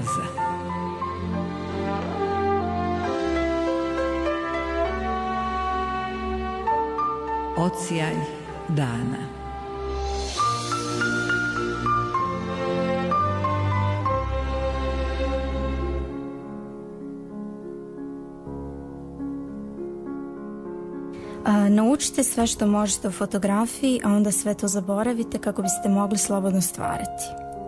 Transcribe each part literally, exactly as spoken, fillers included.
Oaza. Odsjaj dana. A, naučite sve što možete o fotografiji, a onda sve to zaboravite kako biste mogli slobodno stvarati.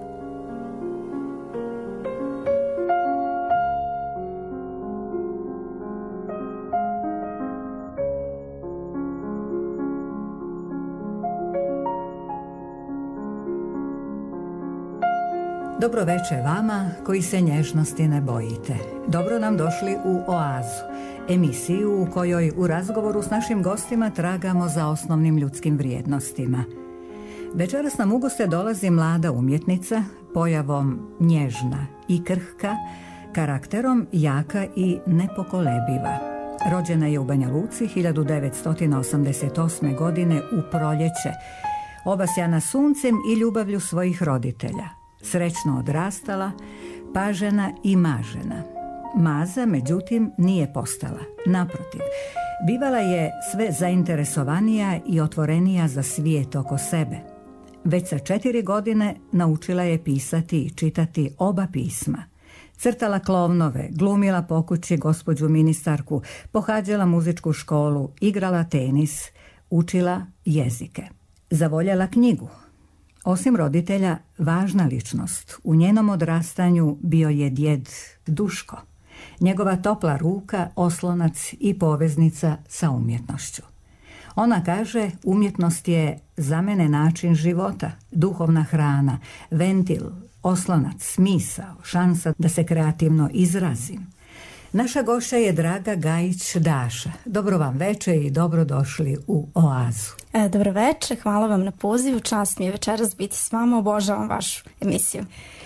Dobro večer vama koji se nježnosti ne bojite. Dobro nam došli u Oazu, emisiju u kojoj u razgovoru s našim gostima tragamo za osnovnim ljudskim vrijednostima. Večeras nam u goste dolazi mlada umjetnica, pojavom nježna i krhka, karakterom jaka i nepokolebiva. Rođena je u Banja Luci hiljadu devetsto osamdeset osme. godine u proljeće, obasjana suncem i ljubavlju svojih roditelja. Srećno odrastala, pažena i mažena. Maza, međutim, nije postala. Naprotiv, bivala je sve zainteresovanija i otvorenija za svijet oko sebe. Već sa četiri godine naučila je pisati i čitati oba pisma. Crtala klovnove, glumila po kući gospođu ministarku, pohađala muzičku školu, igrala tenis, učila jezike. Zavoljela knjigu. Osim roditelja, važna ličnost u njenom odrastanju bio je djed Duško. Njegova topla ruka, oslonac i poveznica sa umjetnošću. Ona kaže, umjetnost je za mene način života, duhovna hrana, ventil, oslonac, smisao, šansa da se kreativno izrazim. Naša gošća je Draga Gajić Daša. Dobro vam večer i dobrodošli u Oazu. E, dobro večer, hvala vam na pozivu, čast mi je večeras biti s vama, obožavam vašu emisiju.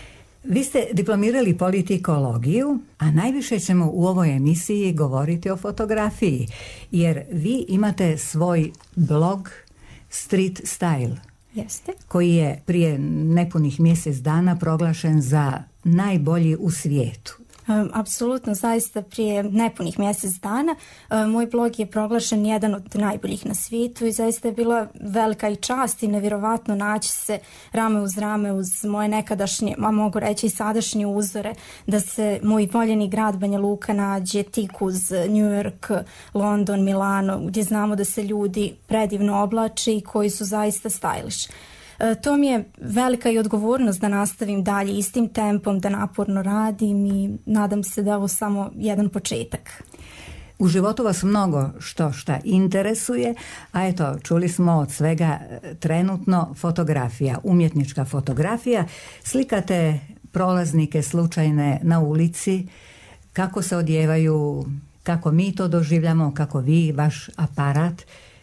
Vi ste diplomirali politikologiju, a najviše ćemo u ovoj emisiji govoriti o fotografiji, jer vi imate svoj blog Street Style, Jeste. koji je prije nepunih mjesec dana proglašen za najbolji u svijetu. Um, apsolutno, zaista prije nepunih mjesec dana um, moj blog je proglašen jedan od najboljih na svijetu i zaista je bila velika i čast i nevjerovatno naći se rame uz rame uz moje nekadašnje, a mogu reći i sadašnje uzore, da se moj voljeni grad Banja Luka nađe tik uz New York, London, Milano, gdje znamo da se ljudi predivno oblače i koji su zaista stylish. To mi je velika i odgovornost da nastavim dalje istim tempom, da naporno radim i nadam se da je ovo samo jedan početak. U životu vas mnogo što šta interesuje, a eto, čuli smo od svega trenutno fotografija, umjetnička fotografija. Slikate prolaznike slučajne na ulici, kako se odjevaju, kako mi to doživljamo, kako vi, vaš aparat.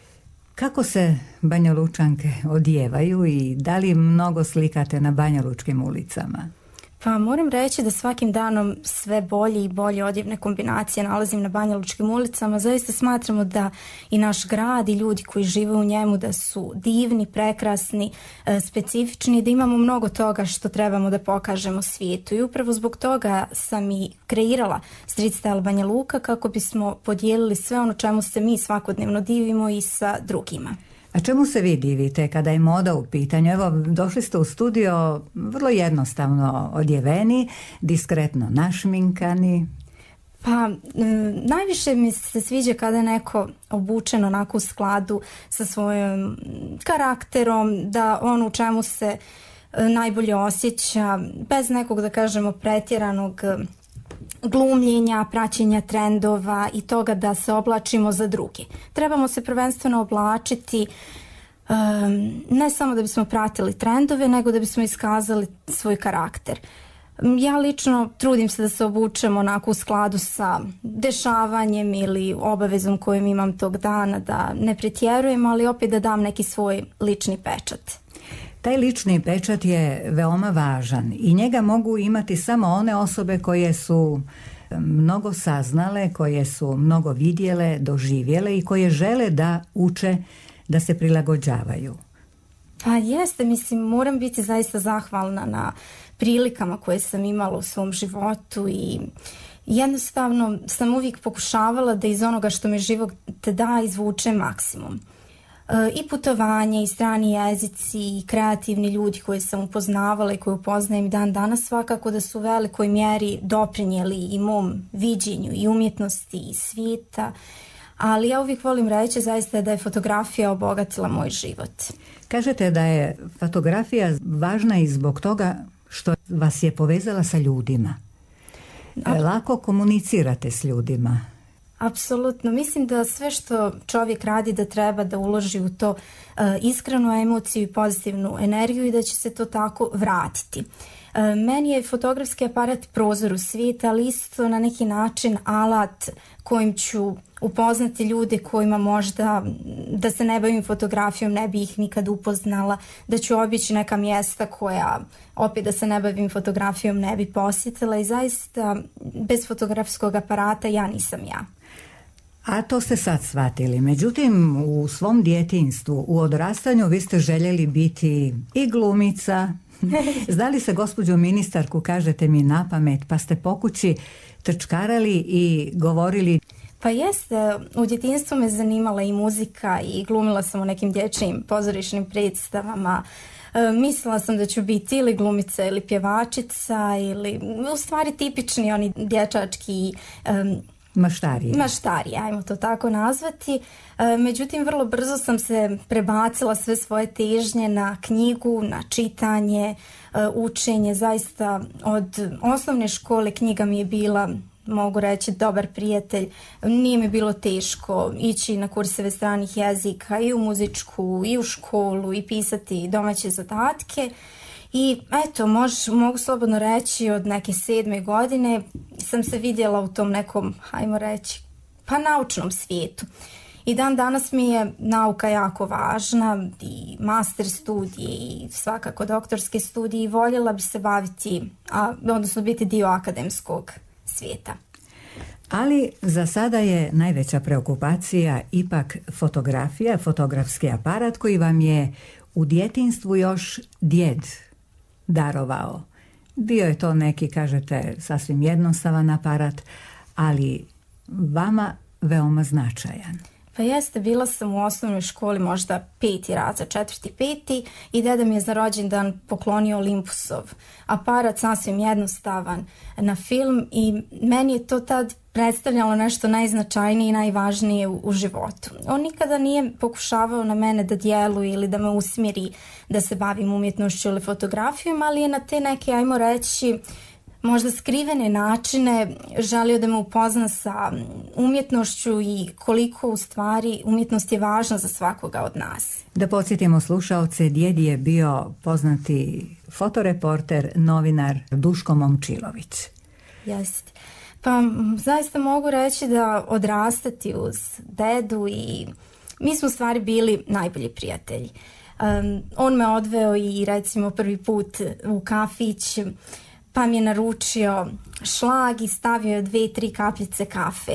Kako se Banjalučanke odjevaju i da li mnogo slikate na banjalučkim ulicama? Pa moram reći da svakim danom sve bolje i bolje odjevne kombinacije nalazim na banjalučkim ulicama. Zaista smatramo da i naš grad i ljudi koji žive u njemu da su divni, prekrasni, specifični, da imamo mnogo toga što trebamo da pokažemo svijetu. I upravo zbog toga sam i kreirala Street Style Banja Luka kako bismo podijelili sve ono čemu se mi svakodnevno divimo i sa drugima. A čemu se vi divite kada je moda u pitanju? Evo, došli ste u studio vrlo jednostavno odjeveni, diskretno našminkani. Pa, najviše mi se sviđa kada je neko obučen onako u skladu sa svojim karakterom, da ono u čemu se najbolje osjeća, bez nekog, da kažemo, pretjeranog glumljenja, praćenja trendova i toga da se oblačimo za druge. Trebamo se prvenstveno oblačiti um, ne samo da bismo pratili trendove, nego da bismo iskazali svoj karakter. Ja lično trudim se da se obučem onako u skladu sa dešavanjem ili obavezom koju imam tog dana, da ne pretjerujem, ali opet da dam neki svoj lični pečat. Taj lični pečat je veoma važan i njega mogu imati samo one osobe koje su mnogo saznale, koje su mnogo vidjele, doživjele i koje žele da uče, da se prilagođavaju. Pa jeste, mislim, moram biti zaista zahvalna na prilikama koje sam imala u svom životu i jednostavno sam uvijek pokušavala da iz onoga što mi život te da izvuče maksimum. E, I putovanje, i strani jezici, i kreativni ljudi koje sam upoznavala i koje upoznajem dan danas svakako da su u velikoj mjeri doprinijeli i mom viđenju i umjetnosti i svijeta. Ali ja uvijek volim reći zaista da je fotografija obogatila moj život. Kažete da je fotografija važna i zbog toga što vas je povezala sa ljudima. A... Lako komunicirate s ljudima. Apsolutno. Mislim da sve što čovjek radi da treba da uloži u to uh, iskrenu emociju i pozitivnu energiju i da će se to tako vratiti. Uh, meni je fotografski aparat prozor u svijet, ali isto na neki način alat kojim ću upoznati ljude kojima možda da se ne bavim fotografijom ne bi ih nikad upoznala, da ću obići neka mjesta koja opet da se ne bavim fotografijom ne bi posjetila i zaista bez fotografskog aparata ja nisam ja. A to ste sad shvatili. Međutim, u svom djetinjstvu, u odrastanju vi ste željeli biti i glumica. Znali se gospođu ministarku, kažete mi na pamet, pa ste po kući trčkarali i govorili. Pa jeste, u djetinjstvu me zanimala i muzika i glumila sam u nekim dječjim pozorišnim predstavama. E, mislila sam da ću biti ili glumica ili pjevačica ili u stvari tipični oni dječački um, maštarije. Maštarije, ajmo to tako nazvati. E, međutim, vrlo brzo sam se prebacila sve svoje težnje na knjigu, na čitanje, e, učenje. Zaista od osnovne škole knjiga mi je bila, mogu reći, dobar prijatelj. Nije mi bilo teško ići na kurseve stranih jezika i u muzičku i u školu i pisati domaće zadatke. I eto, mož, mogu slobodno reći od neke sedme godine sam se vidjela u tom nekom, hajmo reći, pa naučnom svijetu. I dan danas mi je nauka jako važna i master studije i svakako doktorske studije i voljela bi se baviti, a, odnosno biti dio akademskog svijeta. Ali za sada je najveća preokupacija ipak fotografija, fotografski aparat koji vam je u djetinjstvu još djed darovao. Bio je to neki, kažete, sasvim jednostavan aparat, ali vama veoma značajan. Pa jeste, bila sam u osnovnoj školi možda peti razred, četvrti, peti i deda mi je za rođendan poklonio Olympusov aparat, sasvim jednostavan na film i meni je to tad predstavljalo nešto najznačajnije i najvažnije u, u životu. On nikada nije pokušavao na mene da djeluje ili da me usmjeri da se bavim umjetnošću ili fotografijom, ali je na te neke, ajmo reći, možda skrivene načine želio da me upozna sa umjetnošću i koliko u stvari umjetnost je važna za svakoga od nas. Da podsjetimo slušaoce, djed je bio poznati fotoreporter, novinar Duško Momčilović. Jeste. Pa zaista mogu reći da odrastati uz dedu i mi smo u stvari bili najbolji prijatelji. Um, on me odveo i recimo prvi put u kafić, pa mi je naručio šlag i stavio dve, tri kapljice kafe.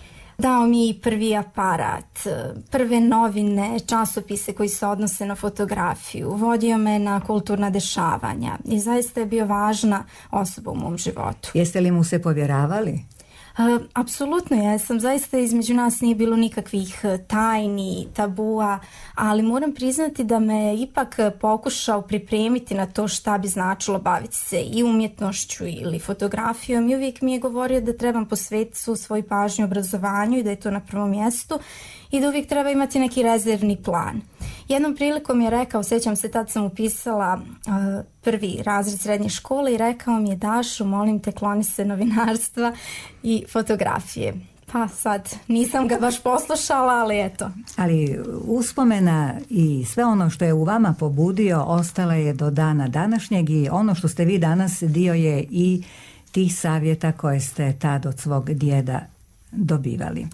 Dao mi je prvi aparat, prve novine, časopise koji se odnose na fotografiju. Vodio me na kulturna dešavanja i zaista je bio važna osoba u mom životu. Jeste li mu se povjeravali? Uh, apsolutno jesam, zaista između nas nije bilo nikakvih tajni, tabua, ali moram priznati da me ipak pokušao pripremiti na to šta bi značilo baviti se i umjetnošću ili fotografijom i uvijek mi je govorio da trebam posvetiti svu svoju pažnju obrazovanju i da je to na prvom mjestu i da uvijek treba imati neki rezervni plan. Jednom prilikom je rekao, sjećam se, tad sam upisala uh, prvi razred srednje škole i rekao mi je: Dašo, molim te, kloni se novinarstva i fotografije. Pa sad, nisam ga baš poslušala, ali eto. Ali uspomena i sve ono što je u vama pobudio ostala je do dana današnjeg i ono što ste vi danas dio je i tih savjeta koje ste tad od svog djeda dobivali.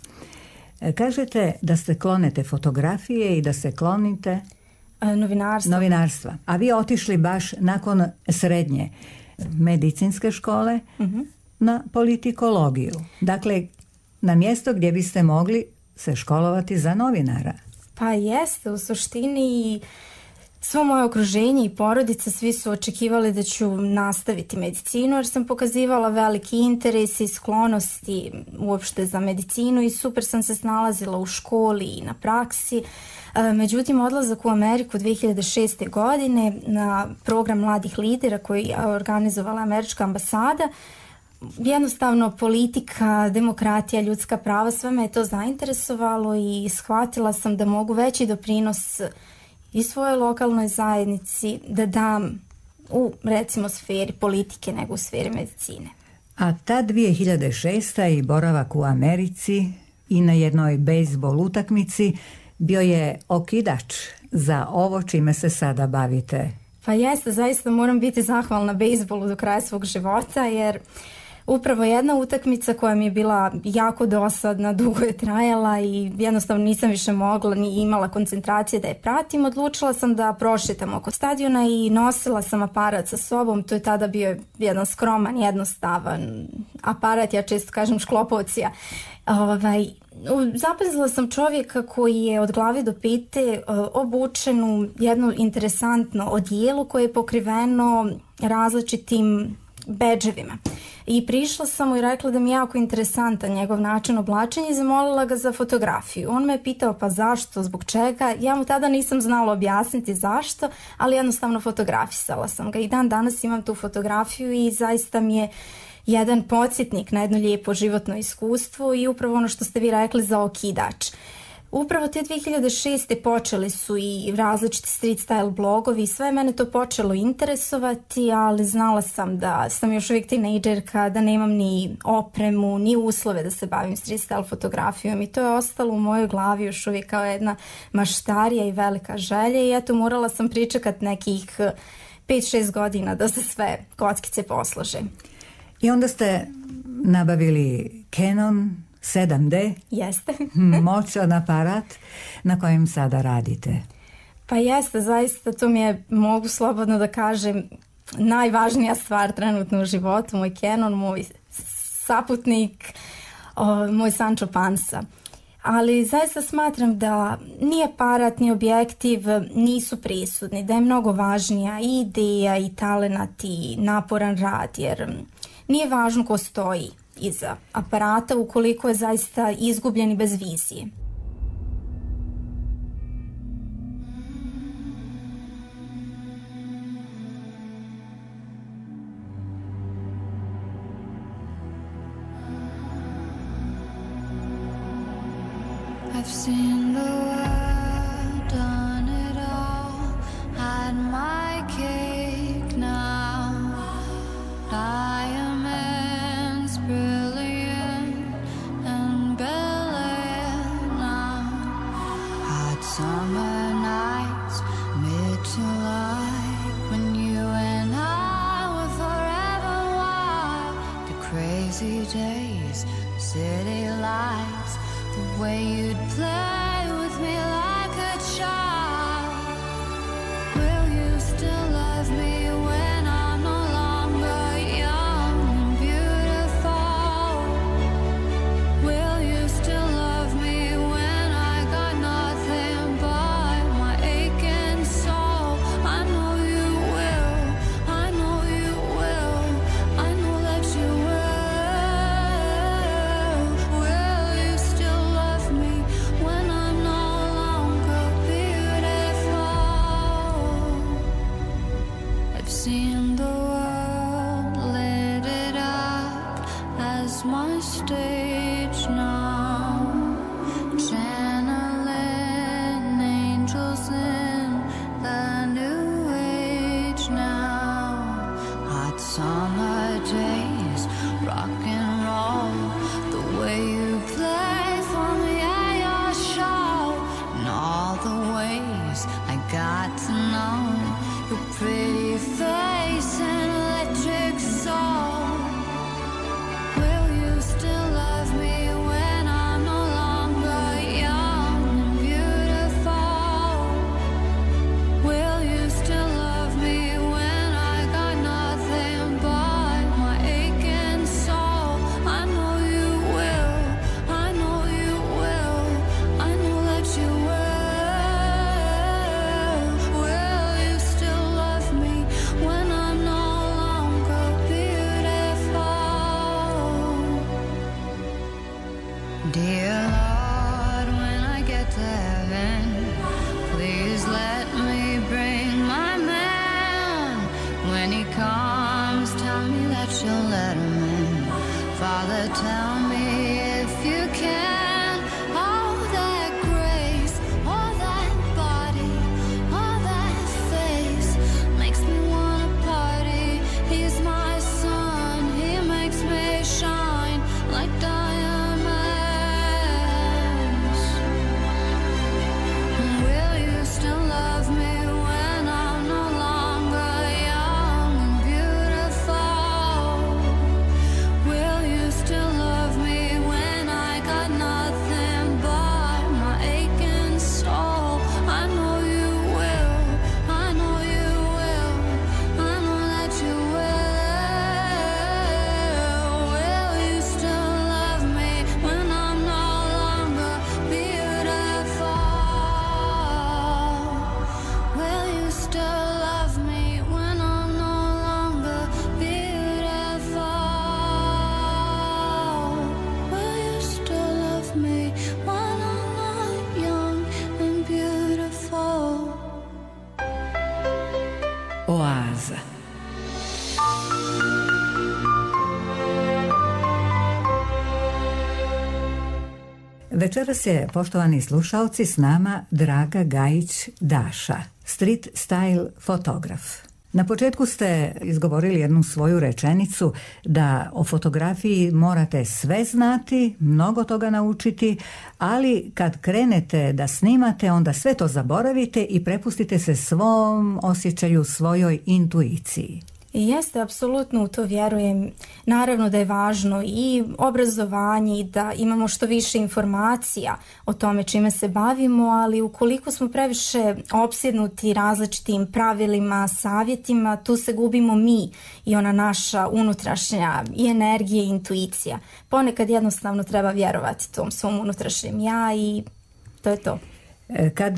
Kažete da ste klonete fotografije i da se klonite novinarstva. novinarstva. A vi otišli baš nakon srednje medicinske škole uh-huh. na politikologiju. Dakle, na mjesto gdje biste mogli se školovati za novinara. Pa jeste, u suštini svo moje okruženje i porodica, svi su očekivali da ću nastaviti medicinu jer sam pokazivala veliki interes i sklonosti uopšte za medicinu i super sam se snalazila u školi i na praksi. Međutim, odlazak u Ameriku dve hiljade šeste. godine na program mladih lidera koji je organizovala američka ambasada, jednostavno politika, demokratija, ljudska prava, sve me je to zainteresovalo i shvatila sam da mogu veći doprinos i svojoj lokalnoj zajednici da dam u, recimo, sferi politike nego u sferi medicine. A ta dve hiljade šeste. i boravak u Americi i na jednoj bejzbol utakmici bio je okidač za ovo čime se sada bavite. Pa jeste, zaista moram biti zahvalna bejzbolu do kraja svog života jer upravo jedna utakmica koja mi je bila jako dosadna, dugo je trajala i jednostavno nisam više mogla ni imala koncentracije da je pratim. Odlučila sam da prošetam oko stadiona i nosila sam aparat sa sobom. To je tada bio jedan skroman, jednostavan aparat, ja često kažem šklopovcija. Ovaj, zapazila sam čovjeka koji je od glave do pete obučen u jedno interesantno odijelo koje je pokriveno različitim bedževima. I prišla sam mu i rekla da mi je jako interesantan njegov način oblačenja i zamolila ga za fotografiju. On me je pitao pa zašto, zbog čega. Ja mu tada nisam znala objasniti zašto, ali jednostavno fotografisala sam ga. I dan danas imam tu fotografiju i zaista mi je jedan podsjetnik na jedno lijepo životno iskustvo i upravo ono što ste vi rekli za okidač. Upravo te dve hiljade šeste. počeli su i različiti street style blogovi i sve mene to počelo interesovati, ali znala sam da sam još uvijek tinejdžerka, da nemam ni opremu, ni uslove da se bavim street style fotografijom i to je ostalo u mojoj glavi još uvijek kao jedna maštarija i velika želja i eto morala sam pričekat nekih pet šest godina da se sve kockice poslože. I onda ste nabavili Canon sedam D, jeste. moćan aparat na kojem sada radite. Pa jeste, zaista to mi je, mogu slobodno da kažem, najvažnija stvar trenutno u životu, moj Canon, moj saputnik, o, moj Sancho Panza. Ali zaista smatram da ni aparat, ni objektiv nisu presudni, da je mnogo važnija i ideja i talenat i naporan rad, jer nije važno ko stoji iza aparata ukoliko je zaista izgubljen i bez vizije. I've seen the world, done it all, had my cake now. Diamonds brilliant and brilliant now. Hot summer nights, mid-July, when you and I were forever wild. The crazy days, city lights, the way you'd play with me like a child. Will you still love me when I'm no longer young and beautiful? Will you still love me when I got nothing but my aching soul? I know you will, I know you will, I know that you will. Will you still love me when I Dear Lord, when I get to heaven, please let me bring my man. When he comes, tell me that you'll let him in. Father, tell me if you can. All that grace, all that body, all that face makes me wanna party. He's my son, he makes me shine like diamonds. Will you still love me when I'm no longer young and beautiful? Will you still love me when I got nothing but my aching soul? I know you will, I know you will, I know that you will. Will you still love me when I'm no longer beautiful? Will you still love me when I'm no longer beautiful? Will you still love me when I'm not young and beautiful? Oaza. Večeras je, poštovani slušalci, s nama Draga Gajić Daša, street style fotograf. Na početku ste izgovorili jednu svoju rečenicu da o fotografiji morate sve znati, mnogo toga naučiti, ali kad krenete da snimate, onda sve to zaboravite i prepustite se svom osjećaju, svojoj intuiciji. I jeste, apsolutno u to vjerujem. Naravno da je važno i obrazovanje i da imamo što više informacija o tome čime se bavimo, ali ukoliko smo previše opsjednuti različitim pravilima, savjetima, tu se gubimo mi i ona naša unutrašnja i energija i intuicija. Ponekad jednostavno treba vjerovati tom svom unutrašnjem ja i to je to. Kad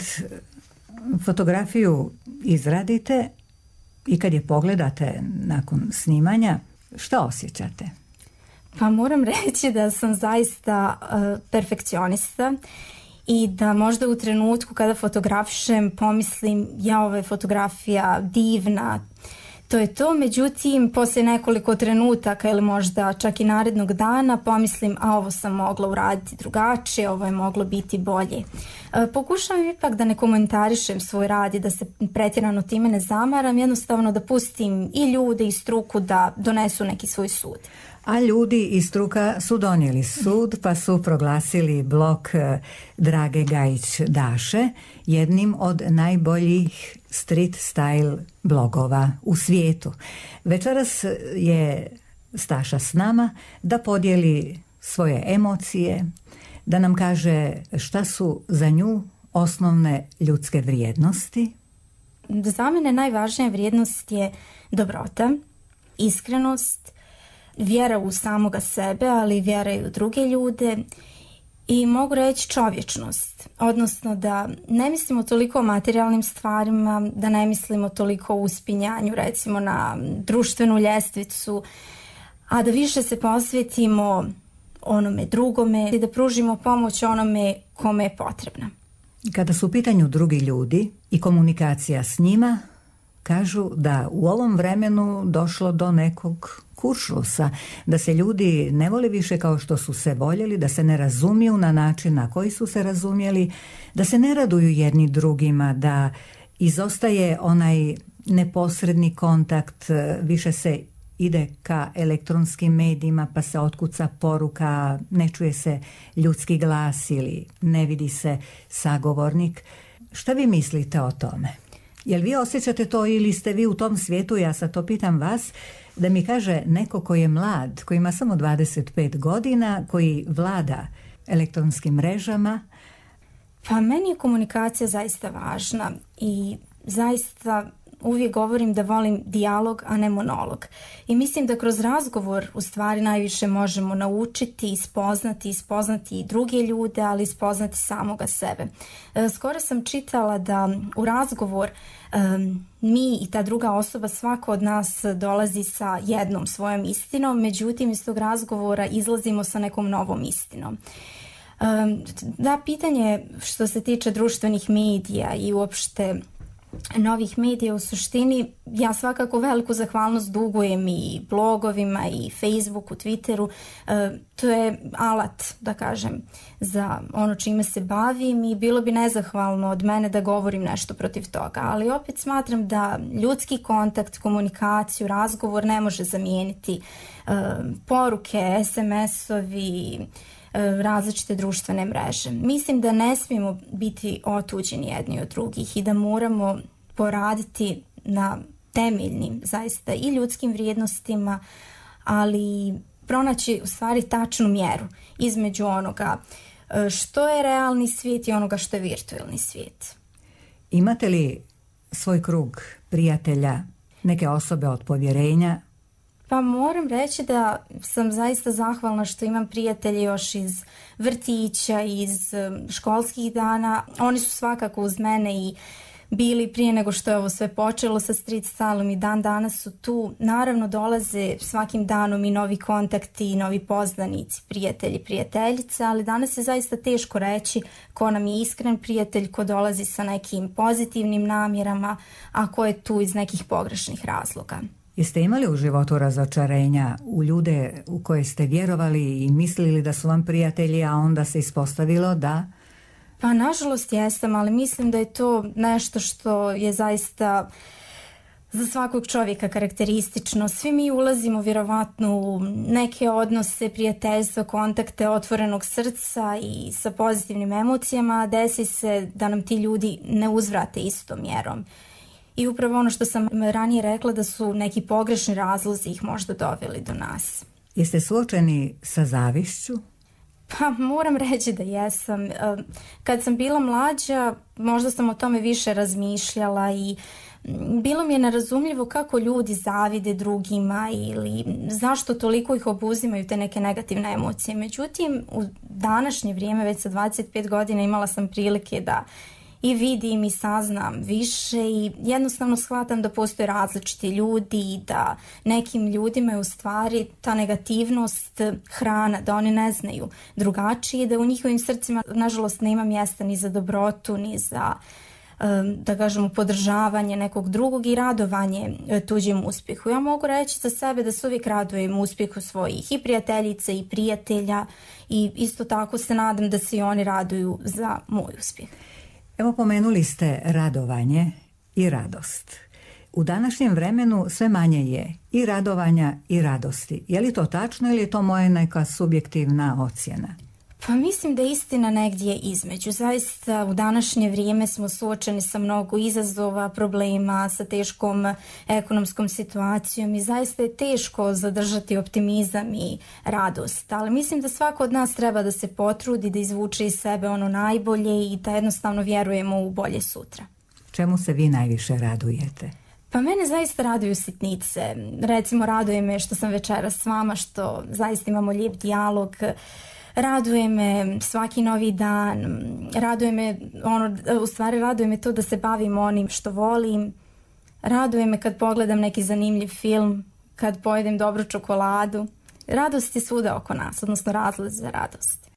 fotografiju izradite i kad je pogledate nakon snimanja, šta osjećate? Pa moram reći da sam zaista uh, perfekcionista i da možda u trenutku kada fotografišem pomislim ja, ova je fotografija divna, to je to, međutim poslije nekoliko trenutaka ili možda čak i narednog dana pomislim a ovo sam mogla uraditi drugačije, ovo je moglo biti bolje. E, pokušavam ipak da ne komentarišem svoj rad i da se pretjerano time ne zamaram, jednostavno da pustim i ljude i struku da donesu neki svoj sud. A ljudi i struka su donijeli sud pa su proglasili blog Drage Gajić Daše jednim od najboljih street style blogova u svijetu. Večeras je Staša s nama da podijeli svoje emocije, da nam kaže šta su za nju osnovne ljudske vrijednosti. Za mene najvažnija vrijednost je dobrota, iskrenost, vjera u samoga sebe, ali vjera i u druge ljude i mogu reći čovječnost. Odnosno da ne mislimo toliko o materijalnim stvarima, da ne mislimo toliko o uspinjanju recimo na društvenu ljestvicu, a da više se posvetimo onome drugome i da pružimo pomoć onome kome je potrebna. Kada su u pitanju drugi ljudi i komunikacija s njima, kažu da u ovom vremenu došlo do nekog kuršlusa, da se ljudi ne vole više kao što su se voljeli, da se ne razumiju na način na koji su se razumjeli, da se ne raduju jedni drugima, da izostaje onaj neposredni kontakt, više se ide ka elektronskim medijima pa se otkuca poruka, ne čuje se ljudski glas ili ne vidi se sagovornik. Šta vi mislite o tome? Jel vi osjećate to ili ste vi u tom svijetu, ja sad to pitam vas, da mi kaže neko koji je mlad, koji ima samo dvadeset pet godina, koji vlada elektronskim mrežama? Pa meni je komunikacija zaista važna i zaista uvijek govorim da volim dijalog, a ne monolog. I mislim da kroz razgovor u stvari najviše možemo naučiti, ispoznati, ispoznati i druge ljude, ali ispoznati samoga sebe. E, skoro sam čitala da u razgovor um, mi i ta druga osoba, svako od nas dolazi sa jednom svojom istinom, međutim iz tog razgovora izlazimo sa nekom novom istinom. Da, pitanje što se tiče društvenih medija i uopšte novih medija, u suštini ja svakako veliku zahvalnost dugujem i blogovima i Facebooku, Twitteru. To je alat, da kažem, za ono čime se bavim i bilo bi nezahvalno od mene da govorim nešto protiv toga, ali opet smatram da ljudski kontakt, komunikaciju, razgovor ne može zamijeniti poruke, es em es-ovi, različite društvene mreže. Mislim da ne smijemo biti otuđeni jedni od drugih i da moramo poraditi na temeljnim, zaista i ljudskim vrijednostima, ali pronaći u stvari tačnu mjeru između onoga što je realni svijet i onoga što je virtualni svijet. Imate li svoj krug prijatelja, neke osobe od povjerenja? Pa moram reći da sam zaista zahvalna što imam prijatelje još iz vrtića, iz školskih dana. Oni su svakako uz mene i bili prije nego što je ovo sve počelo sa street styleom i dan danas su tu. Naravno dolaze svakim danom i novi kontakti i novi poznanici, prijatelji, prijateljice, ali danas je zaista teško reći ko nam je iskren prijatelj, ko dolazi sa nekim pozitivnim namjerama, a ko je tu iz nekih pogrešnih razloga. Jeste imali u životu razočarenja u ljude u koje ste vjerovali i mislili da su vam prijatelji, a onda se ispostavilo da... Pa nažalost jesam, ali mislim da je to nešto što je zaista za svakog čovjeka karakteristično. Svi mi ulazimo vjerovatno u neke odnose, prijateljstva, kontakte otvorenog srca i sa pozitivnim emocijama, a desi se da nam ti ljudi ne uzvrate istom mjerom. I upravo ono što sam ranije rekla, da su neki pogrešni razlozi ih možda doveli do nas. Jeste suočeni sa zavišću? Pa moram reći da jesam. Kad sam bila mlađa, možda sam o tome više razmišljala i bilo mi je nerazumljivo kako ljudi zavide drugima ili zašto toliko ih obuzimaju te neke negativne emocije. Međutim, u današnje vrijeme, već sa dvadeset pet godina, imala sam prilike da i vidim i saznam više i jednostavno shvatam da postoje različiti ljudi i da nekim ljudima je u stvari ta negativnost hrana, da oni ne znaju drugačije, da u njihovim srcima nažalost nema mjesta ni za dobrotu, ni za, da kažemo, podržavanje nekog drugog i radovanje tuđim uspjehu. Ja mogu reći za sebe da se uvijek radujem uspjehu svojih i prijateljica i prijatelja i isto tako se nadam da se i oni raduju za moj uspjeh. Evo, pomenuli ste radovanje i radost. U današnjem vremenu sve manje je i radovanja i radosti. Je li to tačno ili je to moja neka subjektivna ocjena? Pa mislim da je istina negdje između. Zaista u današnje vrijeme smo suočeni sa mnogo izazova, problema, sa teškom ekonomskom situacijom i zaista je teško zadržati optimizam i radost. Ali mislim da svako od nas treba da se potrudi, da izvuče iz sebe ono najbolje i da jednostavno vjerujemo u bolje sutra. Čemu se vi najviše radujete? Pa mene zaista raduju sitnice. Recimo, raduje me što sam večeras s vama, što zaista imamo lijep dijalog. Raduje me svaki novi dan, raduje me, ono, u stvari raduje me to da se bavim onim što volim, raduje me kad pogledam neki zanimljiv film, kad pojedem dobru čokoladu. Radost je svuda oko nas, odnosno razlog za radost.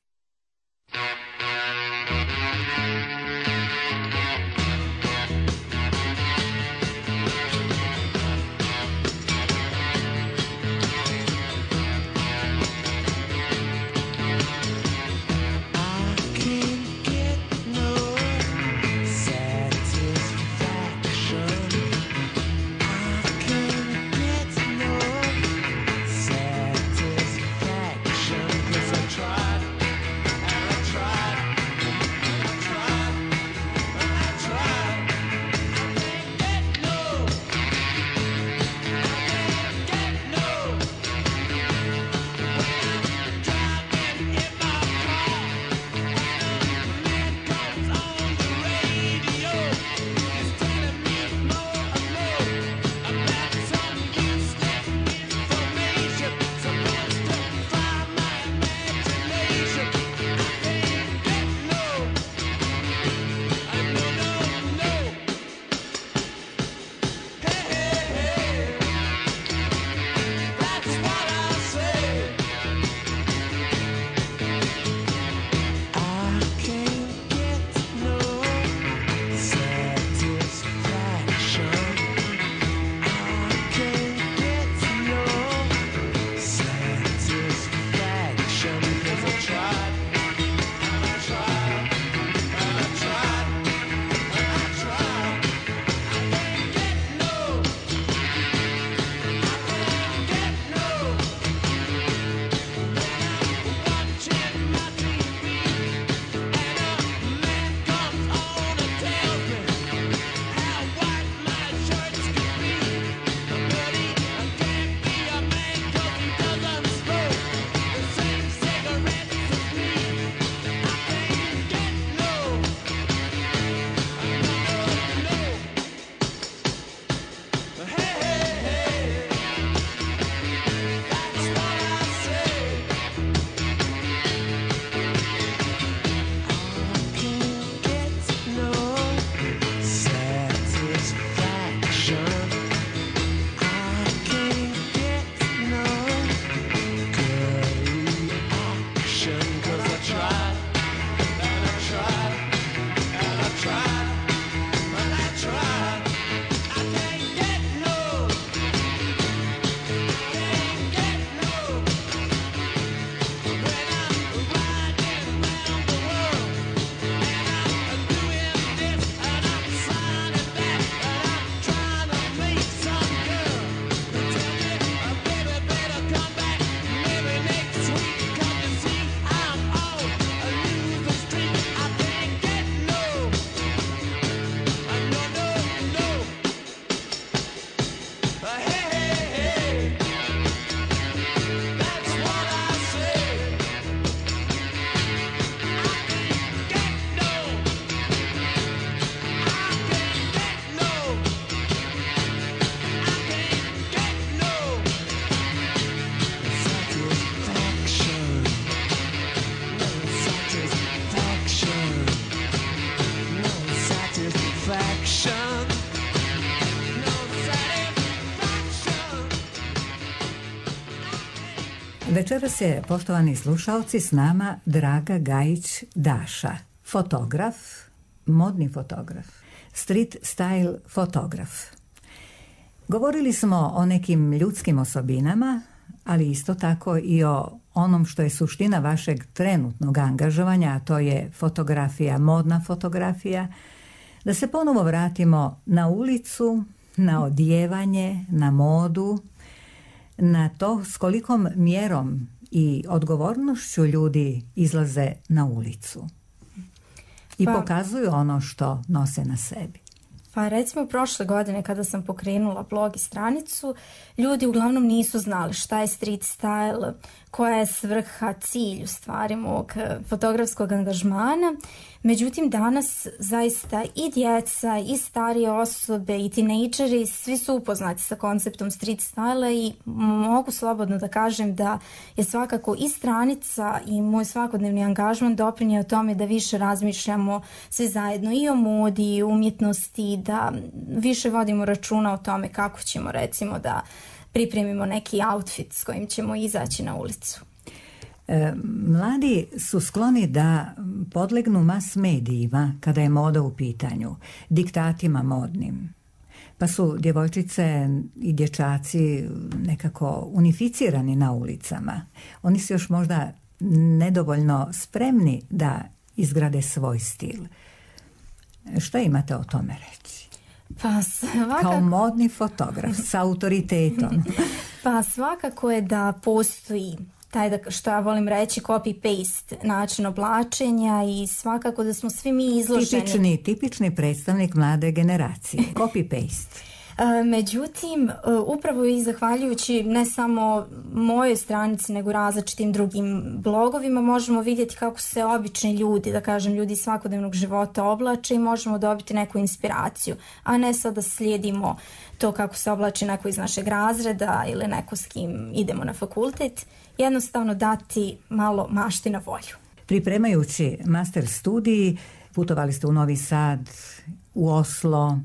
Večeras je, poštovani slušalci, s nama Draga Gajić Daša, fotograf, modni fotograf, street style fotograf. Govorili smo o nekim ljudskim osobinama, ali isto tako i o onom što je suština vašeg trenutnog angažovanja, a to je fotografija, modna fotografija. Da se ponovo vratimo na ulicu, na odijevanje, na modu, na to s kolikom mjerom i odgovornošću ljudi izlaze na ulicu i pa, pokazuju ono što nose na sebi. Pa recimo prošle godine kada sam pokrenula blog i stranicu, ljudi uglavnom nisu znali šta je street style, koja je svrha, cilj u stvari mog fotografskog angažmana. Međutim, danas zaista i djeca i starije osobe i tinejdžeri svi su upoznati sa konceptom street style i mogu slobodno da kažem da je svakako i stranica i moj svakodnevni angažman doprinio tome da više razmišljamo svi zajedno i o modi i umjetnosti, da više vodimo računa o tome kako ćemo recimo da pripremimo neki outfit s kojim ćemo izaći na ulicu. E, mladi su skloni da podlegnu mas medijima kada je moda u pitanju, diktatima modnim. Pa su djevojčice i dječaci nekako unificirani na ulicama. Oni su još možda nedovoljno spremni da izgrade svoj stil. Što imate o tome reći? Pa svakako... Kao modni fotograf s autoritetom. Pa svakako je da postoji taj, da, što ja volim reći, copy-paste način oblačenja i svakako da smo svi mi izloženi. Tipični, tipični predstavnik mlade generacije, copy-paste. Međutim, upravo i zahvaljujući ne samo mojoj stranici nego različitim drugim blogovima možemo vidjeti kako se obični ljudi, da kažem ljudi svakodnevnog života oblače i možemo dobiti neku inspiraciju, a ne sad da slijedimo to kako se oblači neko iz našeg razreda ili neko s kim idemo na fakultet, jednostavno dati malo mašti na volju. Pripremajući master studij, putovali ste u Novi Sad, u Oslo,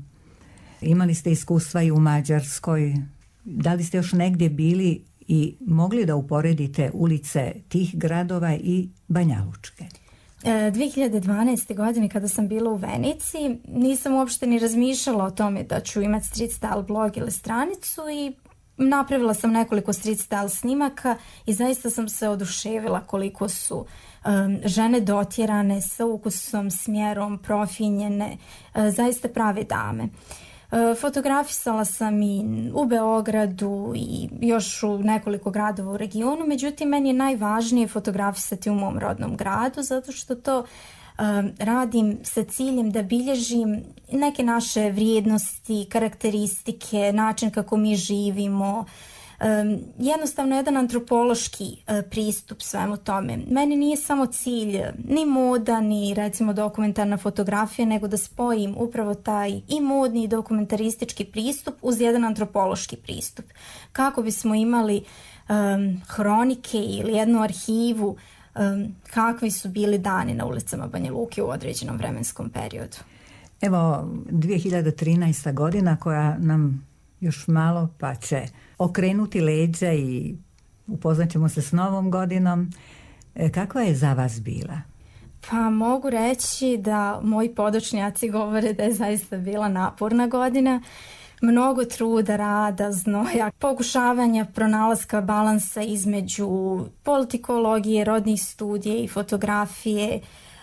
imali ste iskustva i u Mađarskoj. Da li ste još negdje bili i mogli da uporedite ulice tih gradova i Banjalučke? dvije hiljade dvanaeste. godine kada sam bila u Veneciji nisam uopšte ni razmišljala o tome da ću imati street style blog ili stranicu i napravila sam nekoliko street style snimaka i zaista sam se oduševila koliko su um, žene dotjerane sa ukusom, smjerom, profinjene, uh, zaista prave dame. Fotografisala sam i u Beogradu i još u nekoliko gradova u regionu, međutim meni je najvažnije fotografisati u mom rodnom gradu zato što to um, radim sa ciljem da bilježim neke naše vrijednosti, karakteristike, način kako mi živimo, um, jednostavno jedan antropološki uh, pristup svemu tome. Meni nije samo cilj ni moda, ni recimo dokumentarna fotografija, nego da spojim upravo taj i modni i dokumentaristički pristup uz jedan antropološki pristup. Kako bismo imali um, hronike ili jednu arhivu um, kakvi su bili dani na ulicama Banja Luke u određenom vremenskom periodu. Evo, dvije hiljade trinaesta. godina koja nam još malo pa će okrenuti leđa i upoznat ćemo se s novom godinom. Kakva je za vas bila? Pa mogu reći da moji podočnjaci govore da je zaista bila naporna godina. Mnogo truda, rada, znoja, pokušavanja pronalaska balansa između politikologije, rodnih studija i fotografije.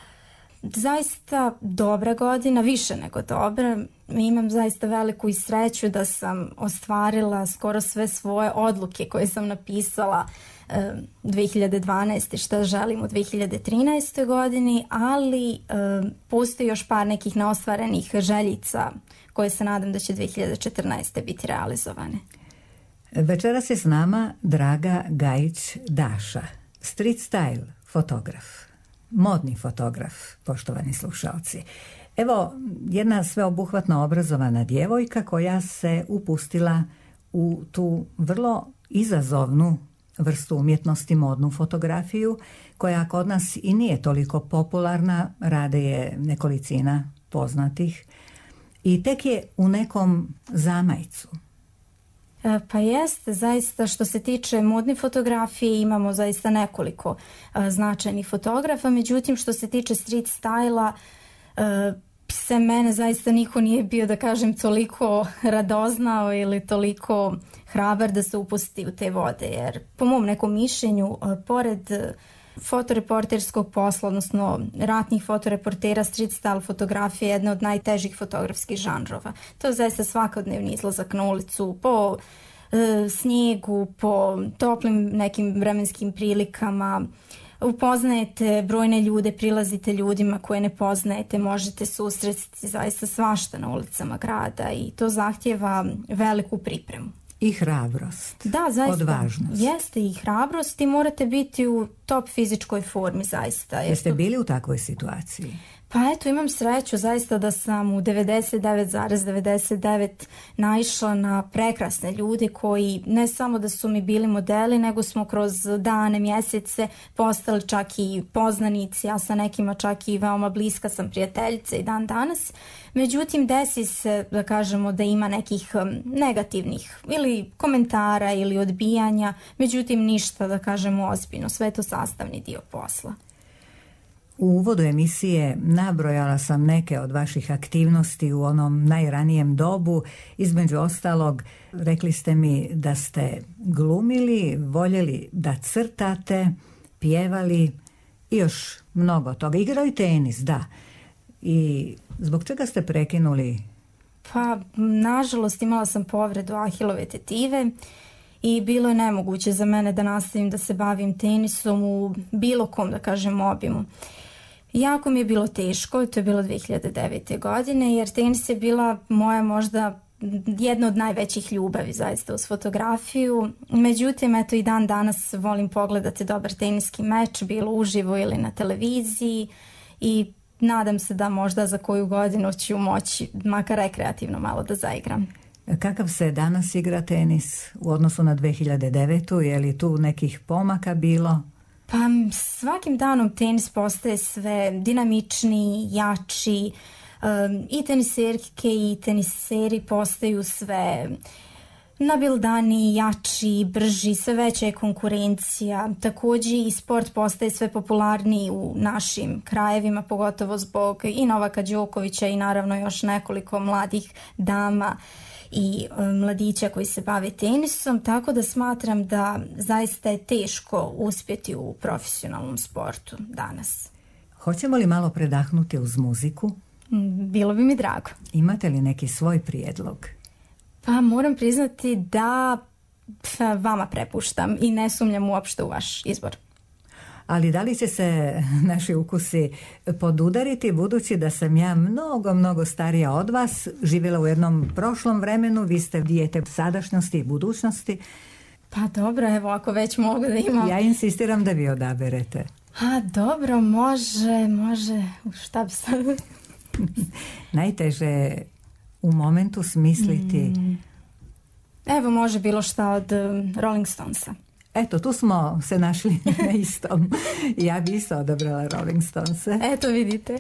Zaista dobra godina, više nego dobra. Imam zaista veliku i sreću da sam ostvarila skoro sve svoje odluke koje sam napisala e, dvije hiljade dvanaeste. šta želim u dvije hiljade trinaestoj. godini, ali e, postoji još par nekih neostvarenih željica koje se nadam da će dvije hiljade četrnaeste. biti realizovane. Večeras je s nama Draga Gajić Daša, street style fotograf. Modni fotograf, poštovani slušalci. Evo, jedna sveobuhvatno obrazovana djevojka koja se upustila u tu vrlo izazovnu vrstu umjetnosti, modnu fotografiju, koja kod nas i nije toliko popularna, rade je nekolicina poznatih i tek je u nekom zamajcu. E, Pa jeste, zaista što se tiče modne fotografije imamo zaista nekoliko e, značajnih fotografa, međutim što se tiče street styla, e, se mene zaista niko nije bio, da kažem, toliko radoznao ili toliko hrabar da se upusti u te vode, jer po mom nekom mišljenju, e, pored e, fotoreporterskog posla, odnosno ratnih fotoreportera, street style fotografija je jedna od najtežih fotografskih žanrova. To je zaista svakodnevni izlazak na ulicu po e, snijegu, po toplim nekim vremenskim prilikama. Upoznajete brojne ljude, prilazite ljudima koje ne poznajete, možete susresti zaista svašta na ulicama grada i to zahtjeva veliku pripremu. I hrabrost. Da, zaista. Odvažnost. Jeste i hrabrost i morate biti u top fizičkoj formi zaista. Jeste bili u takvoj situaciji? Pa eto, imam sreću zaista da sam u devedeset devet zarez devedeset devet naišla na prekrasne ljude koji ne samo da su mi bili modeli, nego smo kroz dane, mjesece postali čak i poznanici, ja sa nekima čak i veoma bliska sam prijateljica i dan danas. Međutim, desi se, da kažemo, da ima nekih um, negativnih ili komentara ili odbijanja, međutim ništa, da kažemo, ozbiljno, sve je to sastavni dio posla. U uvodu emisije nabrojala sam neke od vaših aktivnosti u onom najranijem dobu. Između ostalog, rekli ste mi da ste glumili, voljeli da crtate, pjevali i još mnogo toga. Igrali tenis, da. I zbog čega ste prekinuli? Pa, nažalost, imala sam povredu ahilove tetive i bilo je nemoguće za mene da nastavim da se bavim tenisom u bilo kom, da kažem, obimu. Jako mi je bilo teško, to je bilo dvije hiljade devete. godine, jer tenis je bila moja možda jedna od najvećih ljubavi zaista uz fotografiju. Međutim, eto i dan danas volim pogledati dobar teniski meč, bilo uživo ili na televiziji i nadam se da možda za koju godinu ću moći makar rekreativno malo da zaigram. Kakav se danas igra tenis u odnosu na dvije hiljade devetu? Je li tu nekih pomaka bilo? Pa svakim danom tenis postaje sve dinamičniji, jači, um, i teniserke i teniseri postaju sve nabildaniji, jači, brži, sve veća je konkurencija. Također i sport postaje sve popularniji u našim krajevima, pogotovo zbog i Novaka Đokovića i naravno još nekoliko mladih dama i mladića koji se bave tenisom, tako da smatram da zaista je teško uspjeti u profesionalnom sportu danas. Hoćemo li malo predahnuti uz muziku? Bilo bi mi drago. Imate li neki svoj prijedlog? Pa moram priznati da vama prepuštam i ne sumnjam uopšte u vaš izbor. Ali da li će se naši ukusi podudariti, budući da sam ja mnogo, mnogo starija od vas, živjela u jednom prošlom vremenu, vi ste dijete sadašnjosti i budućnosti. Pa dobro, evo ako već mogu da imam. Ja insistiram da vi odaberete. A dobro, može, može, šta bi sad? Najteže je u momentu smisliti. Mm. Evo može bilo šta od um, Rolling Stonesa. Eto, tu smo se našli na istom. Ja bi isto odabrala Rolling Stonese. Eto vidite.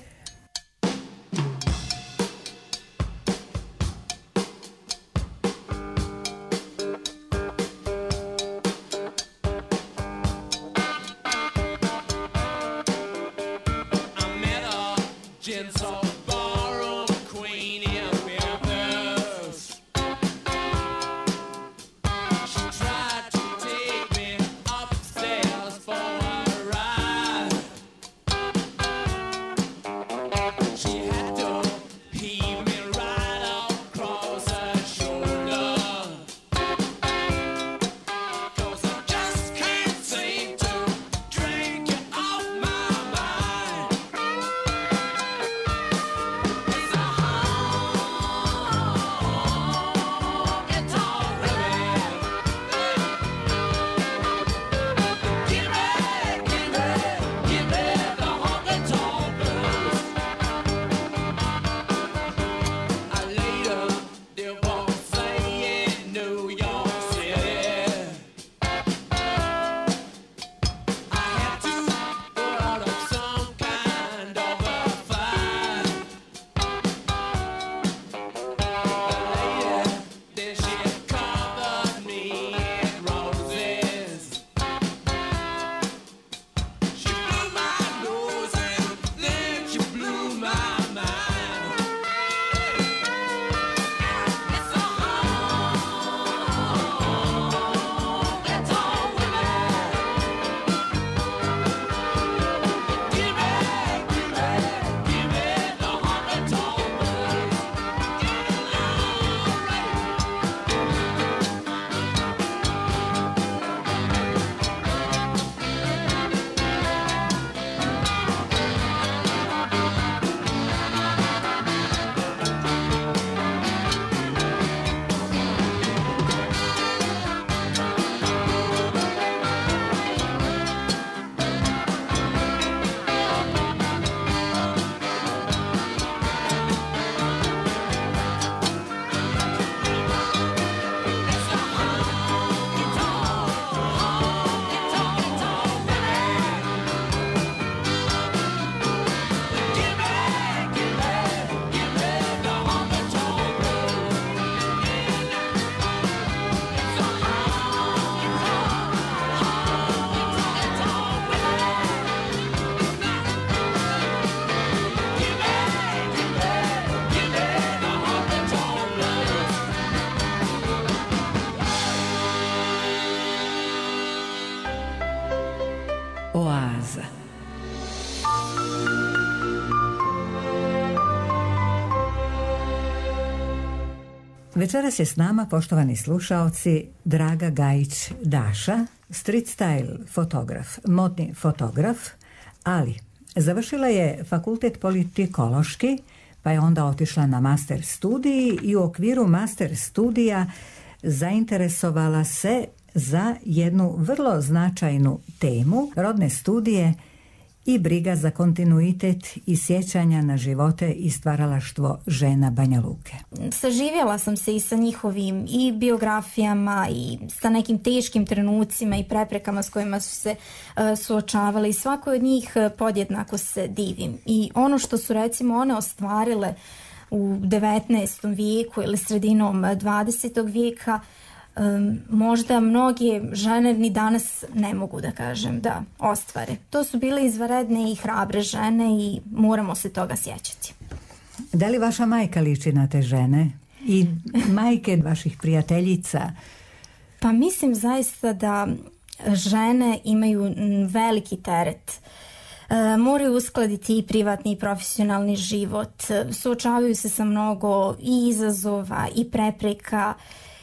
Večeras je s nama, poštovani slušaoci, Draga Gajić Daša, street style fotograf, modni fotograf, ali završila je fakultet politikološki, pa je onda otišla na master studiji i u okviru master studija zainteresovala se za jednu vrlo značajnu temu, rodne studije i briga za kontinuitet i sjećanja na živote i stvaralaštvo žena Banja Luke. Saživjela sam se i sa njihovim i biografijama i sa nekim teškim trenucima i preprekama s kojima su se uh, suočavali i svakoj od njih podjednako se divim. I ono što su recimo one ostvarile u devetnaestom vijeku ili sredinom dvadesetog vijeka, Um, možda mnoge žene ni danas ne mogu da kažem da ostvare. To su bile izvanredne i hrabre žene i moramo se toga sjećati. Da li vaša majka liči na te žene i majke vaših prijateljica? Pa mislim zaista da žene imaju veliki teret. E, moraju uskladiti i privatni i profesionalni život. Suočavaju se sa mnogo i izazova i prepreka,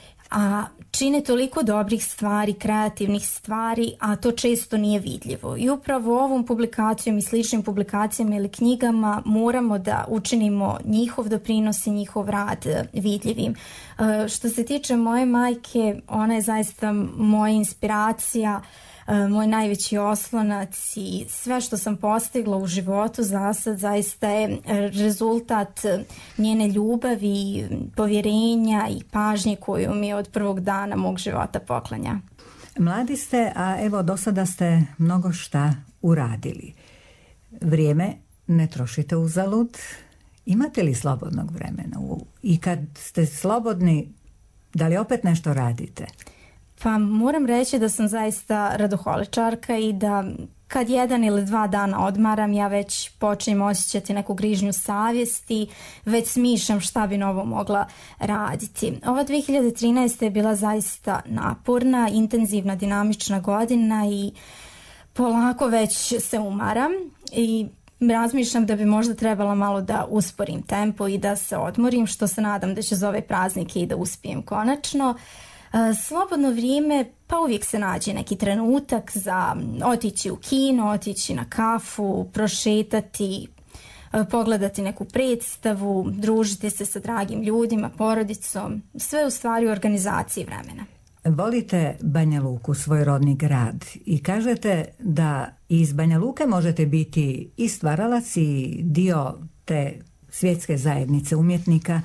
a čine toliko dobrih stvari, kreativnih stvari, a to često nije vidljivo. I upravo ovom publikacijom i sličnim publikacijama ili knjigama moramo da učinimo njihov doprinos i njihov rad vidljivim. E, što se tiče moje majke, ona je zaista moja inspiracija, moj najveći oslonac i sve što sam postigla u životu za sad zaista je rezultat njene ljubavi, povjerenja i pažnje koju mi od prvog dana mog života poklanja. Mladi ste, a evo do sada ste mnogo šta uradili. Vrijeme ne trošite uzalud. Imate li slobodnog vremena? I kad ste slobodni, da li opet nešto radite? Pa moram reći da sam zaista radoholičarka i da kad jedan ili dva dana odmaram, ja već počnem osjećati neku grižnju savjesti, već smišljam šta bi novo mogla raditi. Ova dvije hiljade trinaesta. je bila zaista naporna, intenzivna, dinamična godina i polako već se umaram i razmišljam da bi možda trebala malo da usporim tempo i da se odmorim, što se nadam da će za ove praznike i da uspijem konačno. Slobodno vrijeme, pa uvijek se nađe neki trenutak za otići u kino, otići na kafu, prošetati, pogledati neku predstavu, družiti se sa dragim ljudima, porodicom, sve u stvari u organizaciji vremena. Volite Banja Luku, svoj rodni grad, i kažete da iz Banja Luke možete biti i stvaralac i dio te svjetske zajednice umjetnika,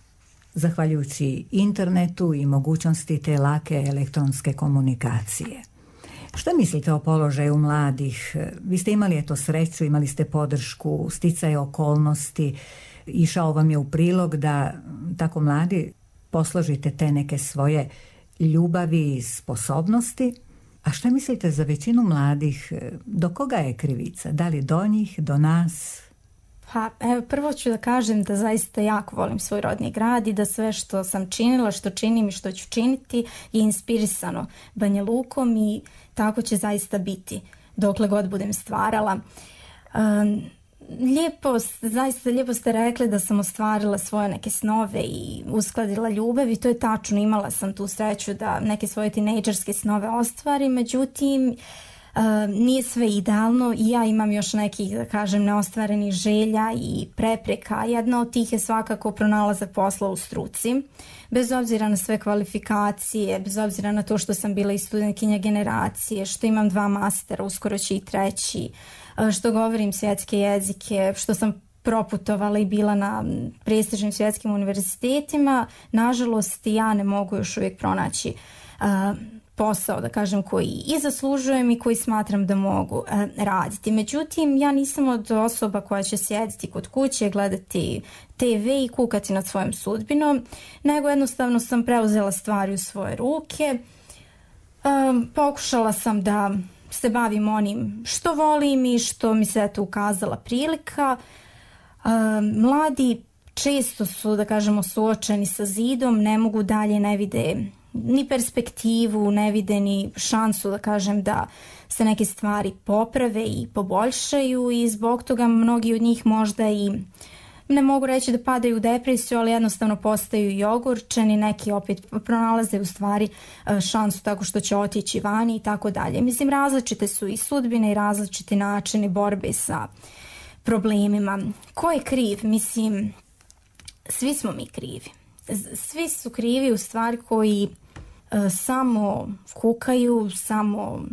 zahvaljujući internetu i mogućnosti te lake elektronske komunikacije. Što mislite o položaju mladih? Vi ste imali eto sreću, imali ste podršku, sticaje okolnosti, išao vam je u prilog da tako mladi posložite te neke svoje ljubavi i sposobnosti. A što mislite za većinu mladih? Do koga je krivica? Da li do njih, do nas? Pa, evo, prvo ću da kažem da zaista jako volim svoj rodni grad i da sve što sam činila, što činim i što ću činiti je inspirisano Banja Lukom i tako će zaista biti dokle god budem stvarala. Um, lijepo, zaista lijepo ste rekli da sam ostvarila svoje neke snove i uskladila ljubav i to je tačno, imala sam tu sreću da neke svoje tinejdžerske snove ostvarim, međutim Uh, nije sve idealno i ja imam još nekih, da kažem, neostvarenih želja i prepreka. Jedna od tih je svakako pronalazak posla u struci. Bez obzira na sve kvalifikacije, bez obzira na to što sam bila i studentkinja generacije, što imam dva mastera, uskoro će i treći, uh, što govorim svjetske jezike, što sam proputovala i bila na prestižnim svjetskim univerzitetima, nažalost ja ne mogu još uvijek pronaći uh, posao, da kažem, koji i zaslužujem i koji smatram da mogu e, raditi. Međutim, ja nisam od osoba koja će sjediti kod kuće, gledati te ve i kukati nad svojom sudbinom, nego jednostavno sam preuzela stvari u svoje ruke. E, pokušala sam da se bavim onim što volim i što mi se eto ukazala prilika. E, mladi često su, da kažemo, suočeni sa zidom, ne mogu dalje, ne vide ni perspektivu, ne vide ni šansu, da kažem, da se neke stvari poprave i poboljšaju i zbog toga mnogi od njih možda i ne mogu reći da padaju u depresiju, ali jednostavno postaju i ogorčeni, neki opet pronalaze u stvari šansu tako što će otići vani i tako dalje. Mislim, različite su i sudbine i različiti načini borbe sa problemima. Ko je kriv? Mislim, svi smo mi krivi. Svi su krivi u stvari koji uh, samo kukaju, samo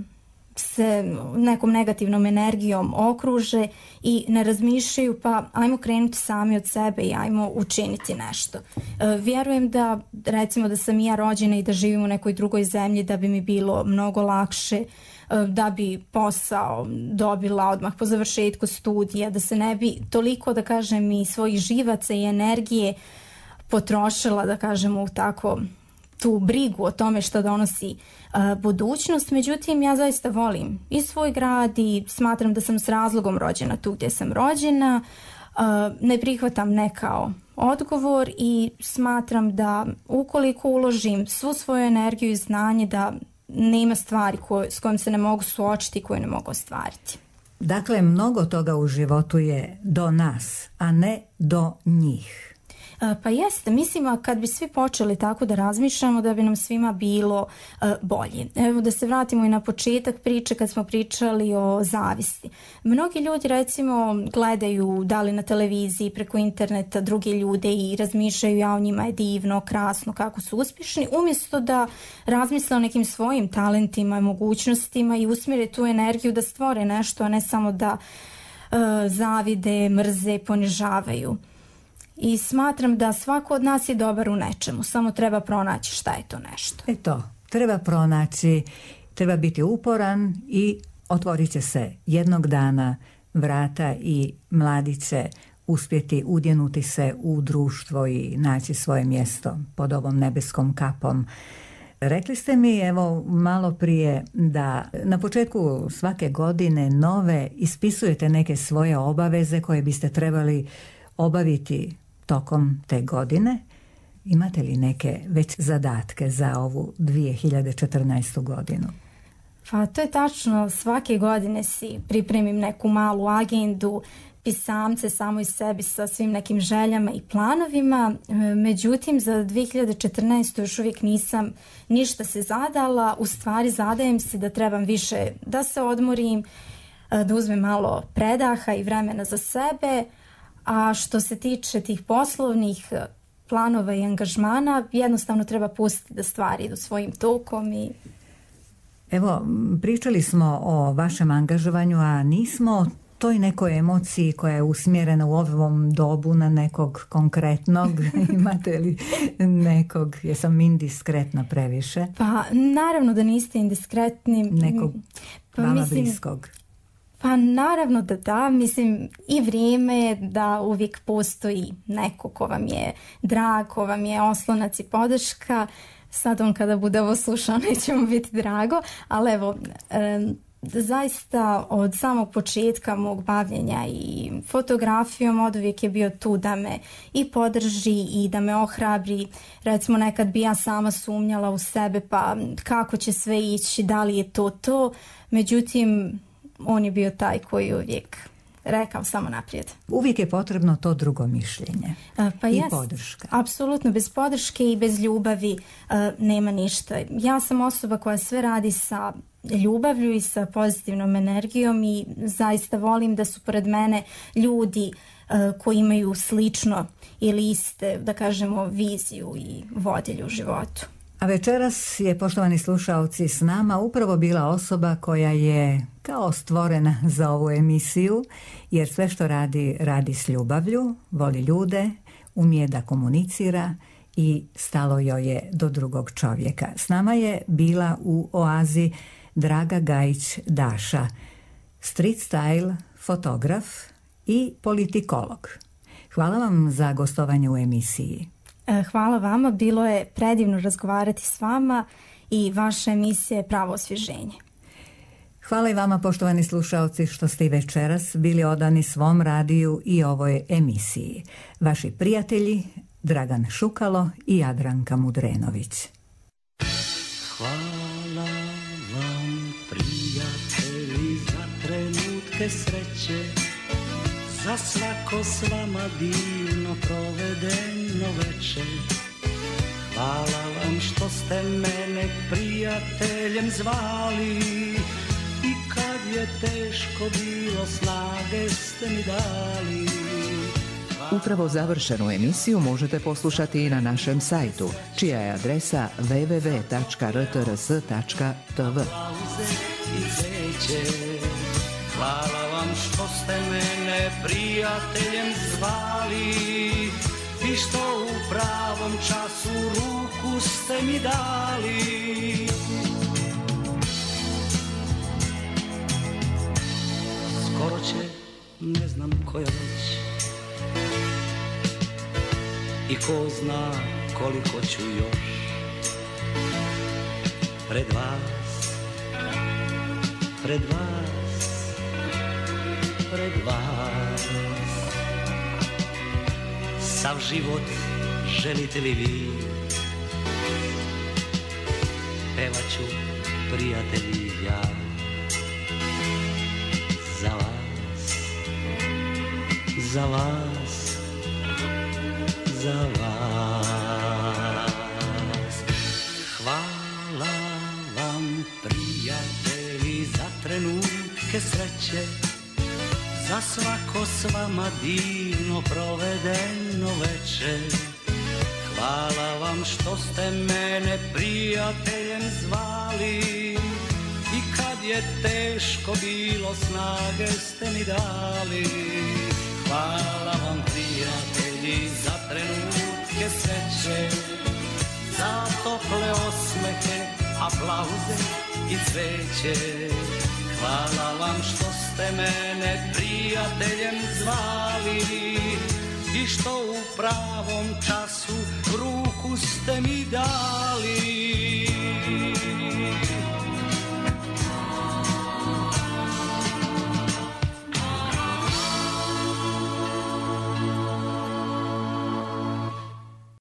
se nekom negativnom energijom okruže i ne razmišljaju, pa ajmo krenuti sami od sebe i ajmo učiniti nešto. Uh, vjerujem da, recimo da sam ja rođena i da živim u nekoj drugoj zemlji, da bi mi bilo mnogo lakše, da bi posao dobila odmah po završetku studija, da se ne bi toliko, da kažem, i svojih živaca i energije potrošila, da kažemo, u tako tu brigu o tome što donosi uh, budućnost. Međutim, ja zaista volim i svoj grad i smatram da sam s razlogom rođena tu gdje sam rođena. Uh, ne prihvatam ne kao odgovor i smatram da ukoliko uložim svu svoju energiju i znanje, da nema stvari koje, s kojim se ne mogu suočiti i koje ne mogu ostvariti. Dakle, mnogo toga u životu je do nas, a ne do njih. Pa jeste, mislim, a kad bi svi počeli tako da razmišljamo, da bi nam svima bilo uh, bolje. Evo da se vratimo i na početak priče kad smo pričali o zavisti. Mnogi ljudi recimo gledaju da li na televiziji, preko interneta druge ljude i razmišljaju, ja o njima je divno, krasno, kako su uspješni, umjesto da razmisle o nekim svojim talentima i mogućnostima i usmjere tu energiju da stvore nešto, a ne samo da uh, zavide, mrze, ponižavaju. I smatram da svako od nas je dobar u nečemu, samo treba pronaći šta je to nešto. E to, treba pronaći, treba biti uporan i otvorit će se jednog dana vrata i mladi će uspjeti udjenuti se u društvo i naći svoje mjesto pod ovom nebeskom kapom. Rekli ste mi, evo, malo prije da na početku svake godine nove ispisujete neke svoje obaveze koje biste trebali obaviti tokom te godine. Imate li neke već zadatke za ovu dvije hiljade četrnaestu godinu? Pa to je tačno, svake godine si pripremim neku malu agendu, pisamce samo iz sebi sa svim nekim željama i planovima. Međutim, za dvije hiljade četrnaestu još uvijek nisam ništa se zadala. U stvari zadajem se da trebam više da se odmorim, da uzmem malo predaha i vremena za sebe. A što se tiče tih poslovnih planova i angažmana, jednostavno treba pustiti da stvari idu svojim tokom. I... Evo, pričali smo o vašem angažovanju, a nismo o toj nekoj emociji koja je usmjerena u ovom dobu na nekog konkretnog. Imate li nekog, jesam indiskretna previše? Pa naravno da niste indiskretni. Nekog pa, vama mislim... bliskog. Pa naravno da da, mislim i vrijeme je da uvijek postoji neko ko vam je drag, ko vam je oslonac i podrška. Sad on kada bude ovo slušao neće mu biti drago, ali evo, e, zaista od samog početka mog bavljenja i fotografijom od uvijek je bio tu da me i podrži i da me ohrabri. Recimo nekad bi ja sama sumnjala u sebe, pa kako će sve ići, da li je to to, međutim on je bio taj koji uvijek rekao samo naprijed. Uvijek je potrebno to drugo mišljenje pa i jest, podrška. Apsolutno, bez podrške i bez ljubavi uh, nema ništa. Ja sam osoba koja sve radi sa ljubavlju i sa pozitivnom energijom i zaista volim da su pored mene ljudi uh, koji imaju slično ili iste, da kažemo, viziju i vodilju u životu. A večeras je, poštovani slušaoci, s nama upravo bila osoba koja je kao stvorena za ovu emisiju, jer sve što radi, radi s ljubavlju, voli ljude, umije da komunicira i stalo joj je do drugog čovjeka. S nama je bila u Oazi Draga Gajić Daša, street style fotograf i politikolog. Hvala vam za gostovanje u emisiji. Hvala vama, bilo je predivno razgovarati s vama i vaša emisija je pravo osvježenje. Hvala i vama, poštovani slušaoci, što ste i večeras bili odani svom radiju i ovoj emisiji. Vaši prijatelji Dragan Šukalo i Jadranka Mudrenović. Hvala vam, prijatelji, za trenutke sreće, za svako s vama divno provedeno večer. Hvala vam što ste mene prijateljem zvali i kad je teško bilo snage ste mi dali. Upravo završenu emisiju možete poslušati i na našem sajtu, čija je adresa w w w tačka r t r s tačka t v. Hvala vam što ste mene prijateljem zvali i što u pravom času ruku ste mi dali. Skoro će, ne znam koja već, i ko zna koliko ću još pred vas, pred vas, pred vas. Sav život želite li vi, pevat ću prijatelji ja za vas, za vas, za vas. Hvala vam prijatelji za trenutke sreće, za svako s vama divno provedeno večer. Hvala vam što ste mene prijateljem zvali i kad je teško bilo snage ste mi dali. Hvala vam prijatelji za trenutke sreće, za tople osmehe, aplauze i cveće. Hvala vam što ste mene prijateljem zvali i što u pravom času ruku ste mi dali.